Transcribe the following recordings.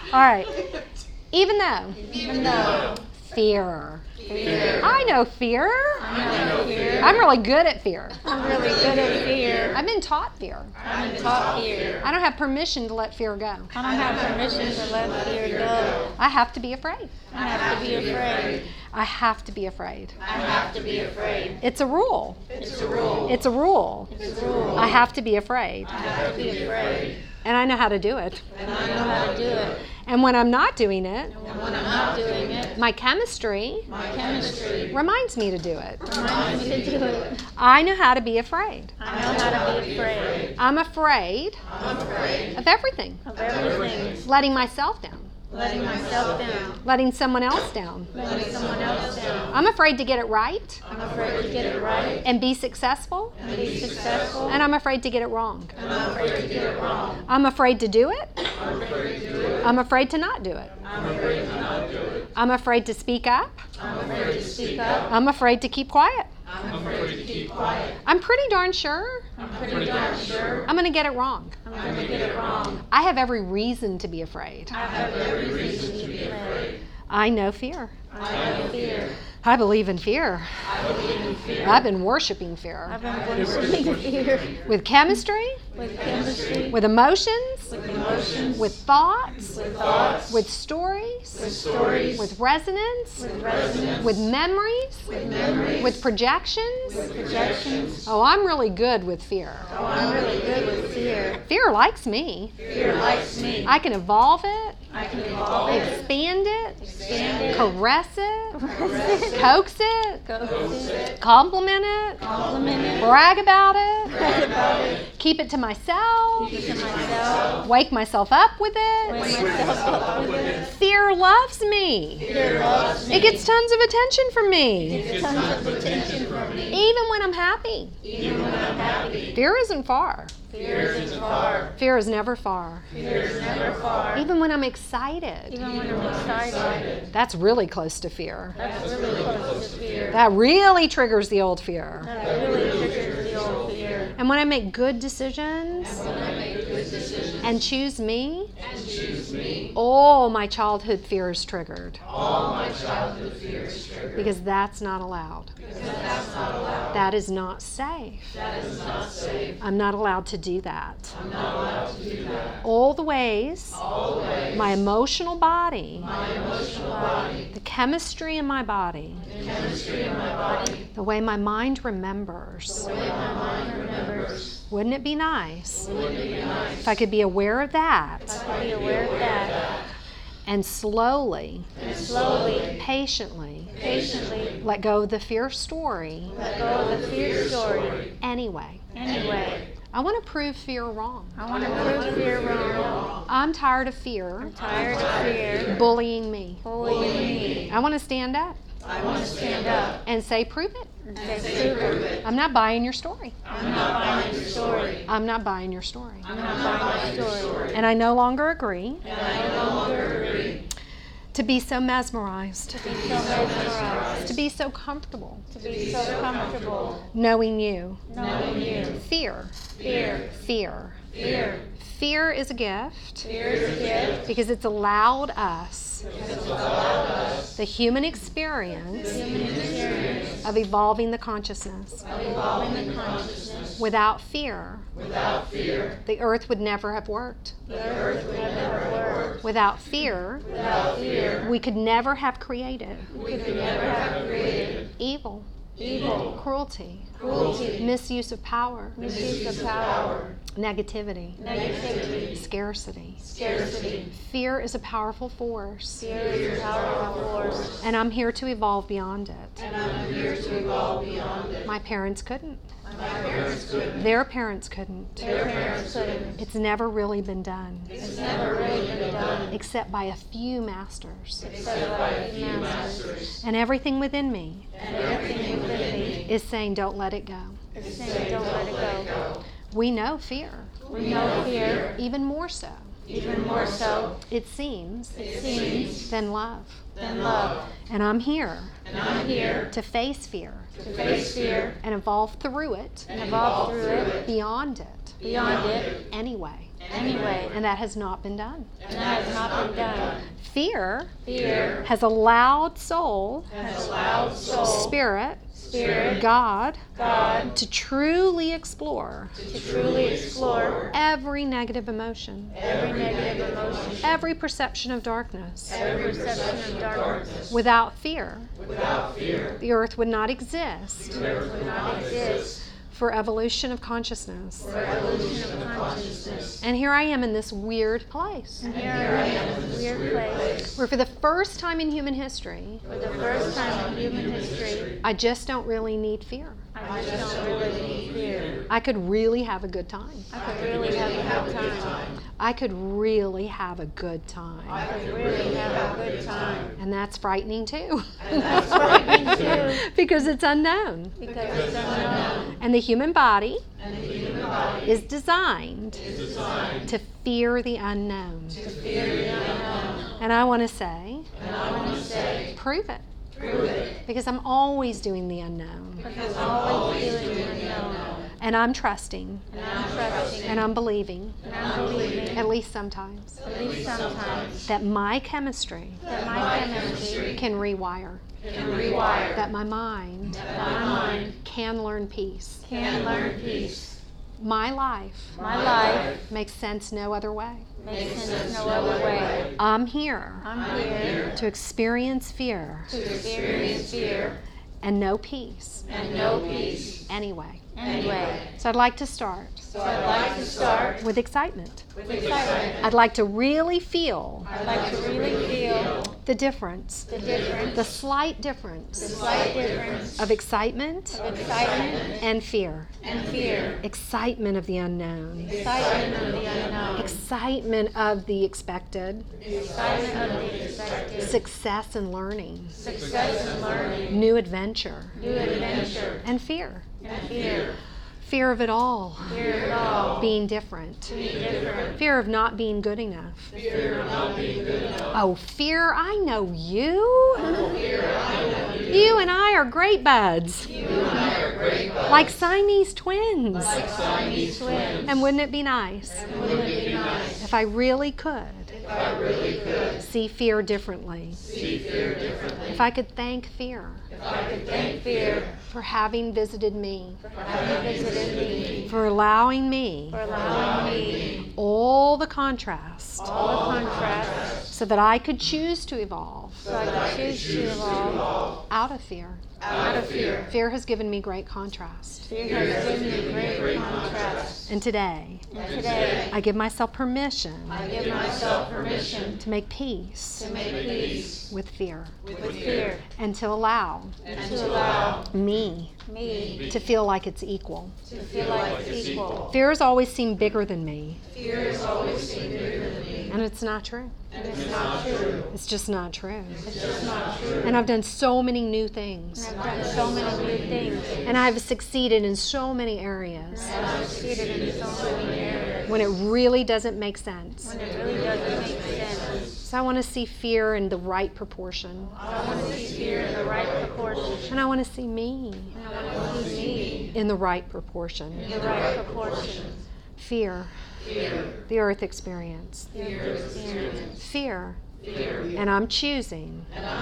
All right. Even though. Fear. I know fear. I'm really good at fear. I'm really good at fear. I've been taught fear. I've been taught fear. I don't have permission to let fear go. I don't have permission to let fear go. I have to be afraid. I have to be afraid. I have to be afraid. I have to be afraid. It's a rule. It's a rule. It's a rule. It's a rule. I have to be afraid. I have to be afraid. And I know how to do it. And I know how to do it. And when I'm not doing it, And when I'm not doing it, my chemistry my chemistry reminds me to do it. reminds me to do it. I know how to be afraid. I know how to be afraid. I'm afraid of everything. Of everything. Letting myself down. Letting myself down. Letting someone else down. Letting someone else down. I'm afraid to get it right I'm afraid to get it right and be successful. and be successful. And I'm afraid to get it wrong. And I'm afraid to get it wrong. I'm afraid to do it. I'm afraid to not do it. I'm afraid to not do it. I'm afraid to speak up. I'm afraid to speak up. I'm afraid to keep quiet. I'm afraid to keep quiet. I'm pretty darn sure I'm pretty darn sure I'm going to get it wrong. I'm going to get it wrong. I have every reason to be afraid. I have every reason to be afraid. I know fear. I know fear. I believe in fear. I believe in fear. I've been worshiping fear. I've been worshiping fear With chemistry, with chemistry, with emotions, with emotions, with thoughts, with thoughts, with stories, with stories, with resonance, with resonance, with memories, with memories, with projections. with projections. Oh, I'm really good with fear. Oh, I'm really good with fear. Fear likes me. Fear likes me. I can evolve it, I can evolve it, expand it, expand it, caress it, caress it, coax it, coax it, compliment it, compliment it, brag about it, brag about it, keep it to myself, keep it to myself, wake myself up with wake it. myself up with it. Fear loves me. Fear loves me. It gets tons of attention from me, It gets tons of attention from me. even when I'm happy. Even when I'm happy. Fear isn't far. Fear isn't far. Fear is never far. Fear is never far. Even when I'm excited, Even when I'm excited. that's really close to fear. That's really close to fear. That really triggers the old fear. That really triggers the old fear. And when I make good decisions When I make good decisions and choose me, and choose me, all my childhood fear is triggered. all my childhood fear is triggered. Because that's not allowed. Because that's not allowed. That is not safe. That is not safe. I'm not allowed to do that. I'm not allowed to do that. All the ways, All the ways, my emotional body, my emotional body, the chemistry in my body, the chemistry in my body, the way my mind remembers. the way my mind remembers. Wouldn't it be nice Wouldn't it be nice if I could be aware of that if I could be aware of that and slowly, and slowly, patiently patiently let go of the fear story let go of the fear story anyway? anyway? I want to prove fear wrong. I want to prove fear wrong. I'm tired of fear I'm tired of fear bullying me. bullying me. I want to stand up I want to stand up and say, prove it. and say, prove it. I'm not buying your story. I'm not buying your story. I'm not buying your story. I'm not buying your story. And I no longer agree And I no longer agree to be so mesmerized, to be so mesmerized, to be so comfortable to be so comfortable knowing you. knowing you. Fear, Fear, fear. fear. Fear is a gift Fear is a gift because it's allowed us because it's allowed us the human experience human experience of evolving the consciousness. of evolving the consciousness. Without fear, Without fear, the earth would never have worked. the earth would never work. Without fear, Without fear, we could never have created we could never have created evil, evil, cruelty, cruelty, misuse of power, misuse of power, negativity, negativity, scarcity. scarcity. Fear is a powerful force, Fear is a powerful force, and I'm here to evolve beyond it. and I'm here to evolve beyond it. My parents couldn't. My parents couldn't. Their parents couldn't. Their parents couldn't. It's never really been done, It's never really been done except by a few masters. except by a few masters. And everything within me And everything within me is saying, don't let it go. is saying, don't let it go. We know fear, We know fear, even more so, even more so, it seems, it seems, than love. than love. And I'm here And I'm here to face fear to face fear and evolve through it, and evolve through it, beyond it, beyond it, anyway. anyway. And that has not been done. And that has not been done. Fear Fear has allowed soul, has allowed soul, spirit, spirit, God, God, to truly explore to truly explore every negative emotion, every negative emotion, every perception of darkness. every perception of darkness. Without fear, Without fear, the earth would not exist there would not exist for evolution of consciousness. for evolution of consciousness. And here I am in this weird place And here I am in this weird place where for the first time in human history, for the first time in human history. I just don't really need fear. I just don't really need fear. I could really have a good time. I could really have a good time. I could really have a good I time. could really have a good time. And that's frightening too. And that's frightening too, Because it's unknown. because it's unknown. And the human body is designed to fear the unknown. And I want to say, prove it. Because I'm always doing the unknown. Because I'm always doing the unknown. And I'm trusting. And I'm trusting. And I'm believing, And I'm believing, at least sometimes, at least sometimes, that my chemistry that my chemistry can rewire. can rewire, That my mind that my mind can learn peace. can learn peace. My life My life makes sense no other way. makes sense no other way. I'm here I'm here to experience fear to experience fear and no peace and no peace anyway. anyway. So I'd like to start So I'd like to start with excitement. with excitement. I'd like to really feel I'd like to really feel the difference, the difference, the slight the difference slight difference of excitement of excitement and fear. and fear. Excitement of the unknown, Excitement of the unknown. excitement of the expected, Excitement of the expected. success and learning, Success and learning. new adventure, New adventure. and fear. And fear. Fear of it all, Fear of it all. being different, Be different. fear of not being good enough. Fear of not being good enough. Oh, fear, I know you. You and I are great buds, like Siamese twins. Siamese twins. And wouldn't it be nice Wouldn't it be nice if I really could if I really could see fear differently? see fear differently? If I could thank fear If I could thank fear for having visited me, for having visited me, for allowing me for allowing me all the contrast, all the contrasts, so that I could choose to evolve so I could choose to evolve out of fear. out of fear. Fear has given me great contrast. Fear has given me great contrast. And today, And today, I give myself permission I give myself permission to make peace to make peace with fear with fear and to allow and to allow me me to feel like it's equal. to feel like it's equal. Fear has always seemed bigger than me, Fear has always seemed bigger than me, and it's not true. and it's not true. It's just not true. It's just not true. And I've done so many new things, And I've done so many new things, and I've succeeded in so many areas and I've succeeded in so many areas when it really doesn't make sense. when it really doesn't make sense. So I want to see fear in the right proportion, I want to see fear in the right proportion, and I want to see me and I want to see me in the right proportion. in the right proportion. Fear, the earth experience. Fear experience, Fear, and I'm choosing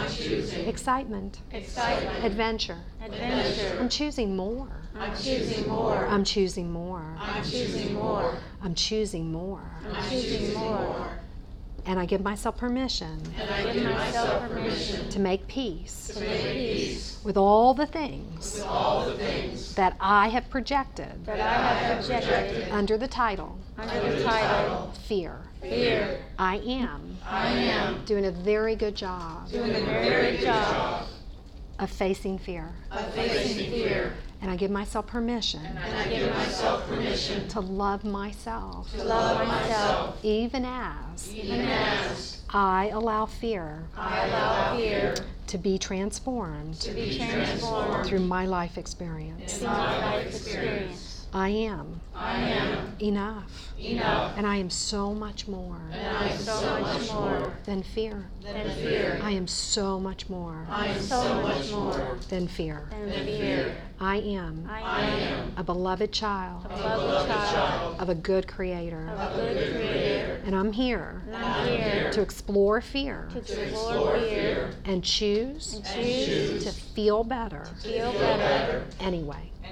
excitement, excitement, adventure. adventure. I'm choosing more. I'm choosing more. I'm choosing more. I'm choosing more. I'm choosing more. I'm choosing more. And I give myself permission And I give myself permission to make peace to make peace with all the things with all the things that I have projected that I have projected under the title under the title Fear. Fear. I am I am doing a very good job doing a very good job of facing fear. of facing fear. And I give myself permission And I give myself permission to love myself to love myself even as even as I allow fear I allow fear to be transformed to be transformed through my life experience. through my life experience. I am I am enough, enough, and I am so much more and I am so much more than fear. than fear. I am so much more I am so much more than fear. than fear. I am I am a beloved child a beloved child of a good creator. of a good creator And I'm here And I'm here to explore fear to explore fear and choose and choose to feel better to feel better anyway.